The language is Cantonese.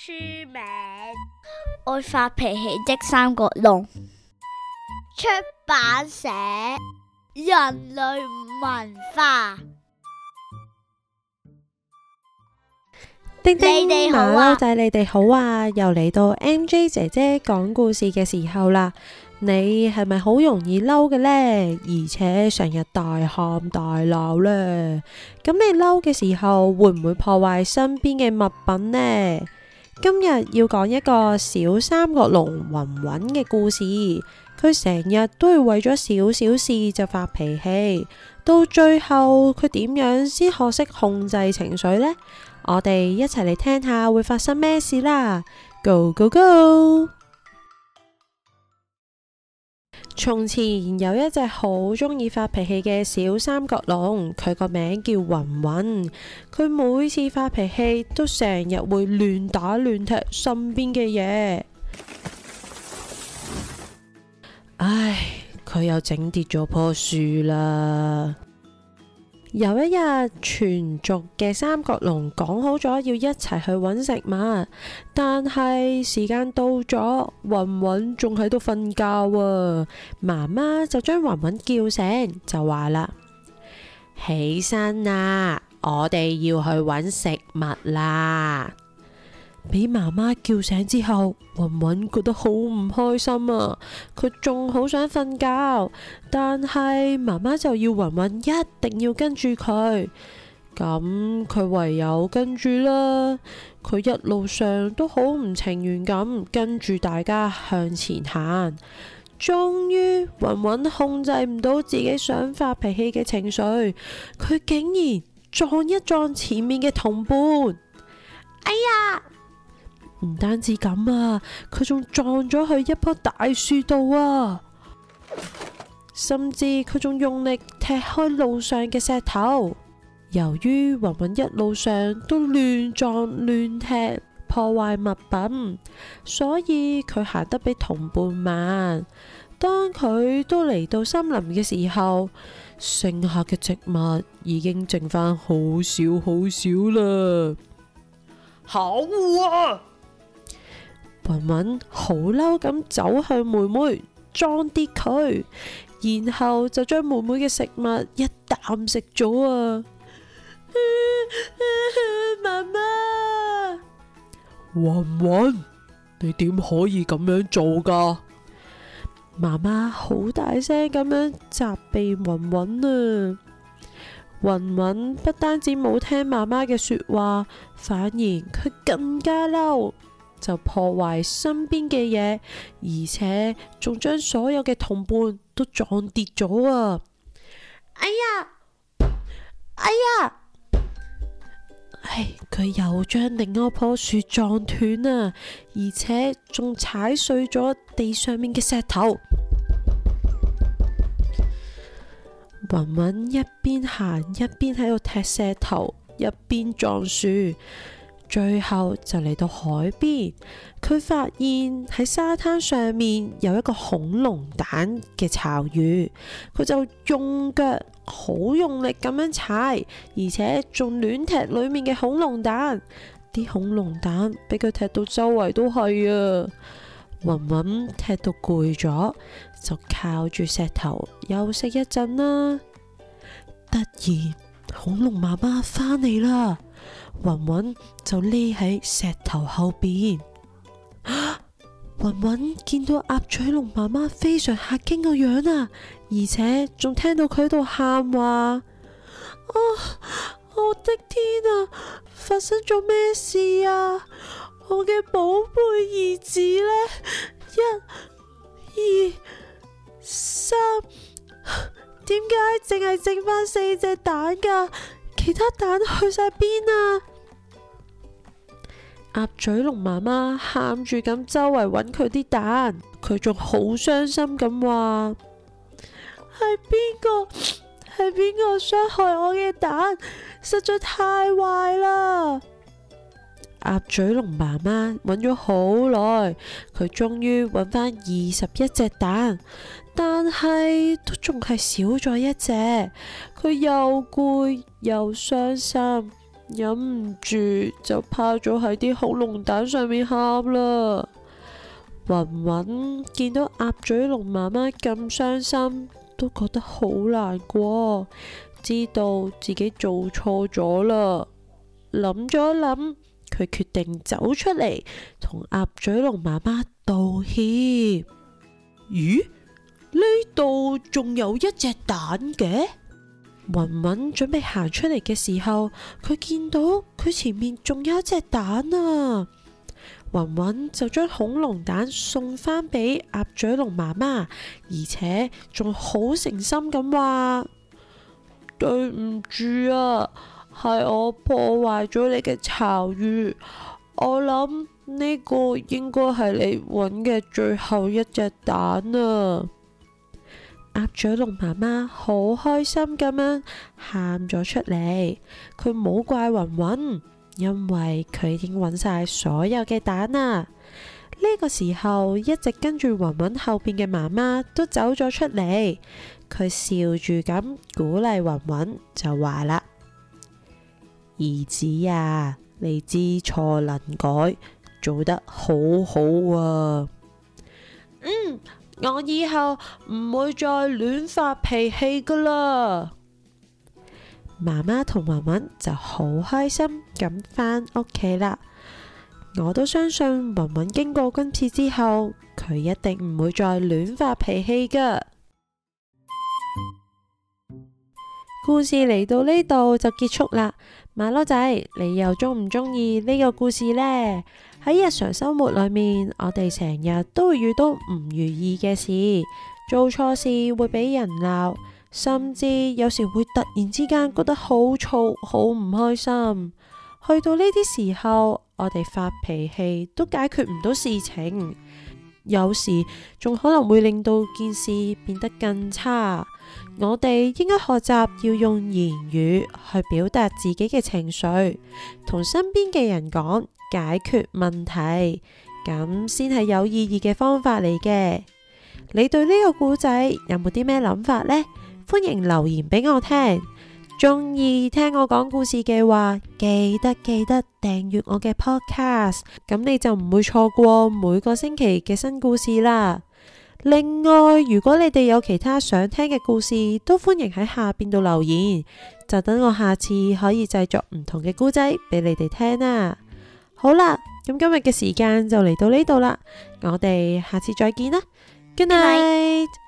書名《 愛發脾氣的三角龍》，出版社人類文化。 叮叮， 你哋好啊馬騮仔，你哋好啊！又嚟到 MJ 姐姐講故事嘅時候啦。你係咪好容易嬲嘅呢？而且成日大喊大鬧呢？咁你嬲嘅時候會唔會破壞身邊嘅物品呢？今日要講一個小三角龍雲雲嘅故事。佢成日都會為咗少少事就發脾氣，到最後佢點樣先學識控制情緒呢？我哋一齊嚟聽下會發生咩事啦 ！Go go go！ 從前有一隻好中意發脾氣嘅小三角龍，佢個名叫雲雲。佢每次發脾氣都成日會亂打亂踢身邊嘅嘢。唉，佢又整跌咗棵樹啦。有一日，全族嘅三角龍講好咗要一齊去揾食物，但係時間到咗，雲雲仲喺度瞓覺啊！媽媽就將雲雲叫醒，就話啦：起身啦，我哋要去揾食物啦！俾媽媽叫醒之後，雲雲覺得好唔開心啊！佢仲好想瞓覺，但係媽媽就要雲雲一定要跟住佢，咁佢唯有跟住啦。佢一路上都好唔情願咁跟住大家向前行，終於雲雲控制唔到自己想發脾氣嘅情緒，佢竟然撞一撞前面嘅同伴。哎呀！唔單止咁啊，佢仲撞咗去一棵大樹度啊！甚至佢仲用力踢開路上嘅石頭。由於雲雲一路上都亂撞亂踢，破壞物品，所以佢行得比同伴慢。當佢都嚟到森林嘅時候，剩下嘅植物已經剩返好少好少啦。 可惡啊！ 雲雲好嬲咁走向妹妹，撞跌佢，然後就將妹妹嘅食物一啖食咗啊！媽媽，雲雲，你點可以咁樣做噶？媽媽好大聲咁樣責備雲雲啊！雲雲不單止冇聽媽媽嘅說話，反而佢更加嬲，就破壞身邊嘅嘢，而且仲將所有嘅同伴都撞跌咗啊！哎呀，哎呀！佢又將另一棵樹撞斷啊，而且仲踩碎咗地上面嘅石頭。雲雲一邊行一邊喺度踢石頭，一邊撞樹。最後就嚟到海邊，佢發現喺沙灘上面有一個恐龍蛋嘅巢穴，佢就用腳好用力咁樣踩，而且仲亂踢裏面嘅恐龍蛋，啲恐龍蛋俾佢踢到周圍都係啊！雲雲踢到攰咗，就靠住石頭休息一陣啦。突然，恐龍媽媽返嚟啦！雲雲就匿喺石頭後邊，雲雲見到鴨嘴龍媽媽非常嚇驚個樣啊，而且仲聽到佢喺度喊話：我的天啊，發生咗咩事啊？我嘅寶貝兒子呢？1、2、3，點解淨係剩返4隻蛋㗎？其他蛋去晒邊啊？鴨嘴龍媽媽喊住咁周圍揾佢啲蛋，佢仲好傷心咁話：係邊個傷害我嘅蛋？實在太壞啦！鴨嘴龍媽媽揾咗好耐，佢終於揾返21隻蛋，但係都仲係少咗一隻。佢又攰又傷心， 忍唔住就趴咗喺啲恐龍蛋上面喊啦。雲雲見到鴨嘴龍媽媽咁傷心，都覺得好難過，知道自己做錯咗啦。諗咗諗，佢決定走出嚟同鴨嘴龍媽媽道歉。咦？呢度仲有一隻蛋嘅？雲雲準備行出嚟嘅時候，佢見到佢前面仲有一隻蛋啊！雲雲就將恐龍蛋送返俾鴨嘴龍媽媽，而且仲好誠心咁話：對唔住啊，係我破壞咗你嘅巢穴。我諗呢個應該係你揾嘅最後一隻蛋啊！鴨嘴龍媽媽好開心咁樣喊咗出嚟，佢冇怪雲雲，因為佢已經揾晒所有嘅蛋啦。呢個時候，一直跟住雲雲後邊嘅媽媽都走咗出嚟，佢笑住咁鼓勵雲雲，就話啦：兒子啊，你知錯能改，做得好好啊！我以後唔會再亂發脾氣噶啦。媽媽同雲雲就好開心咁返屋企啦。我都相信雲雲經過今次之後，佢一定唔會再亂發脾氣噶。故事嚟到呢度就結束啦。馬騮仔，你又中唔中意呢個故事呢？喺日常生活裏面，我哋成日都會遇到唔如意嘅事，做錯事會俾人鬧，甚至有時會突然之間覺得好燥、好唔開心。去到呢啲時候，我哋發脾氣都解決唔到事情，有時仲可能會令到件事變得更差。我哋應該學習要用言語去表達自己嘅情緒，同身邊嘅人講，解決問題，咁先係有意義嘅方法嚟嘅。你對呢個故仔有冇啲咩諗法呢？歡迎留言俾我聽。中意聽我講故事嘅話，記得訂閱我嘅 podcast， 咁你就唔會錯過每個星期嘅新故事啦。另外，如果你哋有其他想聽嘅故事，都歡迎喺下邊度留言，就等我下次可以製作唔同嘅故仔俾你哋聽啦。好啦，咁今日嘅時間就嚟到呢度啦，我哋下次再見啦，Good night。